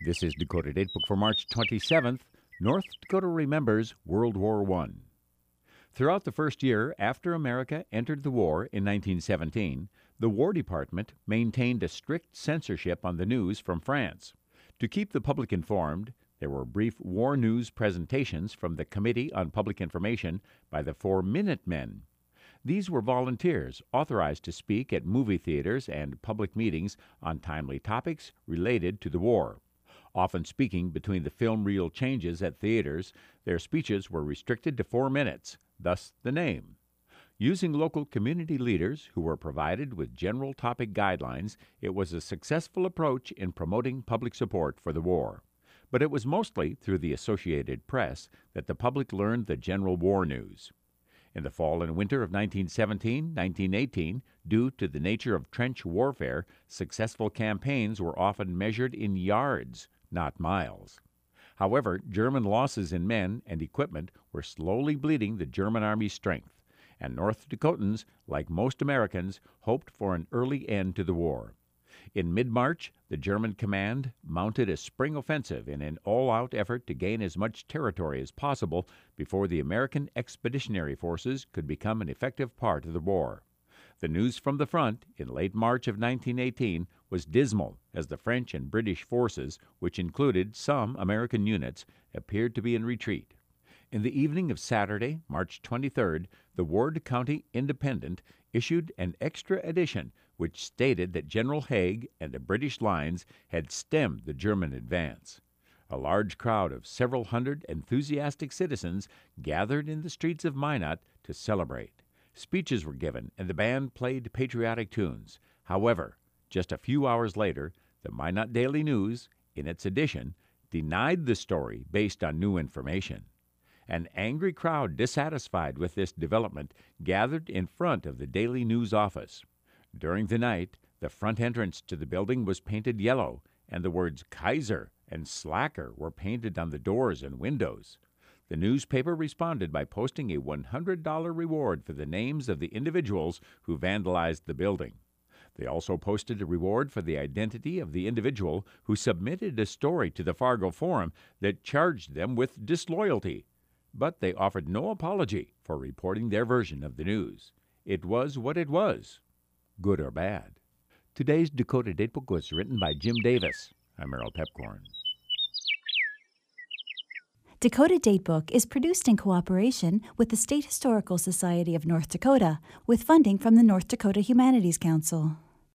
This is Dakota Datebook for March 27th. North Dakota remembers World War I. Throughout the first year after America entered the war in 1917, the War Department maintained a strict censorship on the news from France. To keep the public informed, there were brief war news presentations from the Committee on Public Information by the 4 Minutemen. These were volunteers authorized to speak at movie theaters and public meetings on timely topics related to the war. Often speaking between the film reel changes at theaters, their speeches were restricted to 4 minutes, thus the name. Using local community leaders who were provided with general topic guidelines, it was a successful approach in promoting public support for the war. But it was mostly through the Associated Press that the public learned the general war news. In the fall and winter of 1917-1918, due to the nature of trench warfare, successful campaigns were often measured in yards, not miles. However, German losses in men and equipment were slowly bleeding the German Army's strength, and North Dakotans, like most Americans, hoped for an early end to the war. In mid-March, the German command mounted a spring offensive in an all-out effort to gain as much territory as possible before the American Expeditionary Forces could become an effective part of the war. The news from the front in late March of 1918 was dismal as the French and British forces, which included some American units, appeared to be in retreat. In the evening of Saturday, March 23rd, the Ward County Independent issued an extra edition which stated that General Haig and the British lines had stemmed the German advance. A large crowd of several hundred enthusiastic citizens gathered in the streets of Minot to celebrate. Speeches were given and the band played patriotic tunes. However, just a few hours later, the Minot Daily News, in its edition, denied the story based on new information. An angry crowd dissatisfied with this development gathered in front of the Daily News office. During the night, the front entrance to the building was painted yellow, and the words Kaiser and Slacker were painted on the doors and windows. The newspaper responded by posting a $100 reward for the names of the individuals who vandalized the building. They also posted a reward for the identity of the individual who submitted a story to the Fargo Forum that charged them with disloyalty. But they offered no apology for reporting their version of the news. It was what it was, good or bad. Today's Dakota Datebook was written by Jim Davis. I'm Merrill Pepcorn. Dakota Datebook is produced in cooperation with the State Historical Society of North Dakota with funding from the North Dakota Humanities Council.